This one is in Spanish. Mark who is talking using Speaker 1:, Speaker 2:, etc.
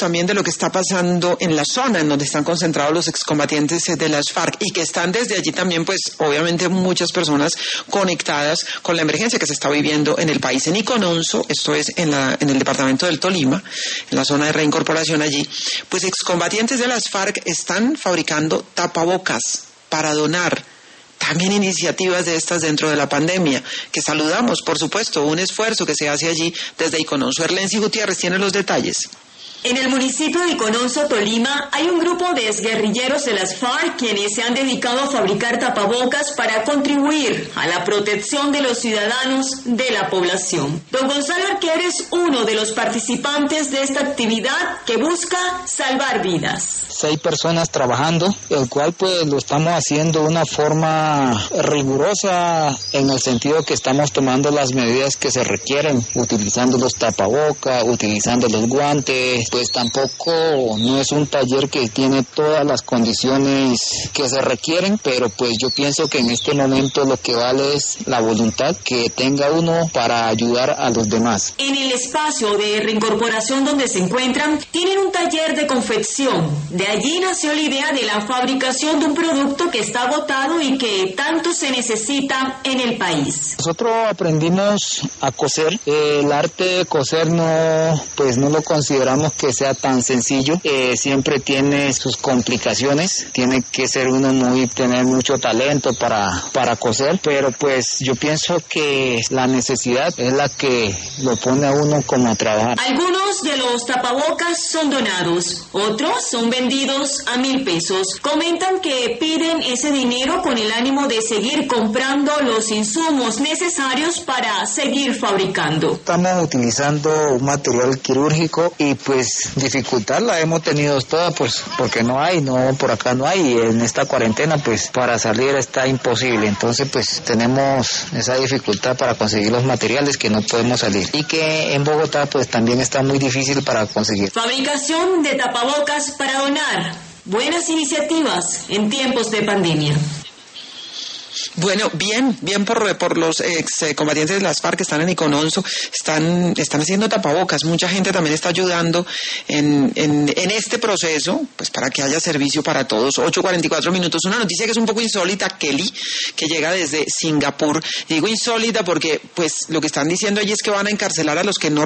Speaker 1: también de lo que está pasando en la zona en donde están concentrados los excombatientes de las FARC y que están desde allí también, pues obviamente muchas personas conectadas con la emergencia que se está viviendo en el país. En Icononso, esto es en el departamento del Tolima, en la zona de reincorporación allí, pues excombatientes de las FARC están fabricando tapabocas para donar. También iniciativas de estas dentro de la pandemia, que saludamos, por supuesto, un esfuerzo que se hace allí desde Icononso. Erlensi Gutiérrez tiene los detalles.
Speaker 2: En el municipio de Icononso, Tolima, hay un grupo de exguerrilleros de las FARC quienes se han dedicado a fabricar tapabocas para contribuir a la protección de los ciudadanos de la población. Don Gonzalo Arquer es uno de los participantes de esta actividad que busca salvar vidas.
Speaker 3: 6 personas trabajando, el cual pues lo estamos haciendo de una forma rigurosa en el sentido que estamos tomando las medidas que se requieren, utilizando los tapabocas, utilizando los guantes. Pues tampoco no es un taller que tiene todas las condiciones que se requieren, pero pues yo pienso que en este momento lo que vale es la voluntad que tenga uno para ayudar a los demás.
Speaker 2: En el espacio de reincorporación donde se encuentran, tienen un taller de confección. De allí nació la idea de la fabricación de un producto que está agotado y que tanto se necesita en el país.
Speaker 3: Nosotros aprendimos a coser. El arte de coser no lo consideramos que sea tan sencillo, siempre tiene sus complicaciones, tiene que ser uno tener mucho talento para coser, pero pues yo pienso que la necesidad es la que lo pone a uno como a trabajar.
Speaker 2: Algunos de los tapabocas son donados, otros son vendidos a 1,000 pesos. Comentan que piden ese dinero con el ánimo de seguir comprando los insumos necesarios para seguir fabricando.
Speaker 3: Estamos utilizando un material quirúrgico y pues dificultad la hemos tenido toda, pues porque por acá no hay, y en esta cuarentena pues para salir está imposible, entonces pues tenemos esa dificultad para conseguir los materiales que no podemos salir y que en Bogotá pues también está muy difícil para conseguir.
Speaker 2: Fabricación de tapabocas para donar, buenas iniciativas en tiempos de pandemia.
Speaker 1: Bueno, bien por los excombatientes de las FARC que están en Icononso, están haciendo tapabocas. Mucha gente también está ayudando en este proceso, pues para que haya servicio para todos. 8:44 minutos. Una noticia que es un poco insólita, Kelly, que llega desde Singapur. Digo insólita porque pues lo que están diciendo allí es que van a encarcelar a los que no